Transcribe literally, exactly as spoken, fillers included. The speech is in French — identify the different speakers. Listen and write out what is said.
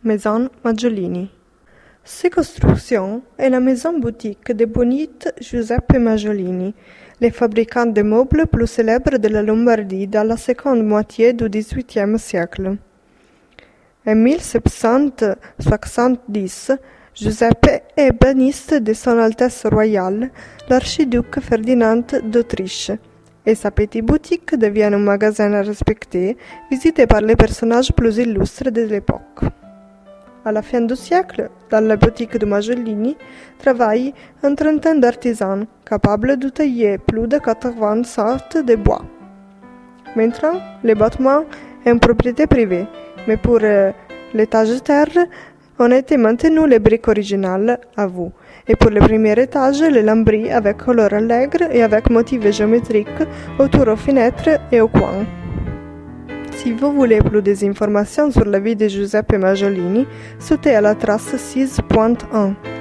Speaker 1: Maison Maggiolini. Cette construction est la maison boutique de Bonite Giuseppe Maggiolini, le fabricant de meubles plus célèbre de la Lombardie dans la seconde moitié du dix-huitième siècle. En mille sept cent soixante-dix, Giuseppe est ébéniste de Son Altesse Royale, l'archiduc Ferdinand d'Autriche, et sa petite boutique devient un magasin respecté, visité par les personnages plus illustres de l'époque. À la fin du siècle, dans la boutique de Maggiolini, travaillent une trentaine d'artisans capables de tailler plus de quatre-vingts sortes de bois. Maintenant, le bâtiment est en propriété privée, mais pour euh, l'étage de terre, on a été maintenu les briques originales à vous, et pour le premier étage, les lambris avec couleur allègre et avec motifs géométriques autour aux fenêtres et aux coins. Si vous voulez plus d'informations sur la vie de Giuseppe Maggiolini, sautez à la trace six point un.